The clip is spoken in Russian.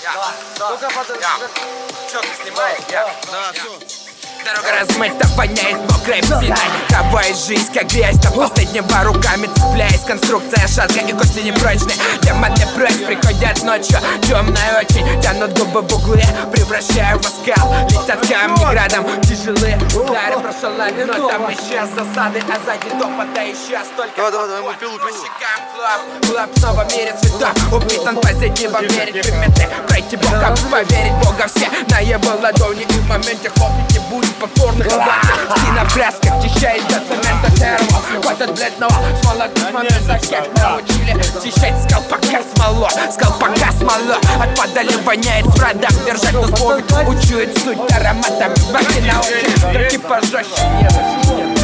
Только что ты снимаешь? Да, все. Дорога размыта, воняет мокрой псиной. Кого жизнь, как грязь, до последнего руками цепляясь. Конструкция шаткая и кости непрочные. Демоны прочь приходят ночью, темной очень. Тянут губы в углы, превращаю в оскал. Летят камни градом, тяжелые удары. Прошел лавину, там исчез засады, а сзади топота исчез. Только Давай, мы пилу. по щекам хлоп снова в мире цветов. Упитан позитивом, верить приметы. Пройти боком, поверить Бога все. На его ладони и в моменте хлопнуть не будет повторных ударов. Стена в красках, очищает до цемента термо. Хватит бледного смола, момента кек научили очищать с колпака смоло. С колпака смоло, от подали воняет с продав. Держать на сборе, учует суть ароматами. Баки научили, руки пожестче.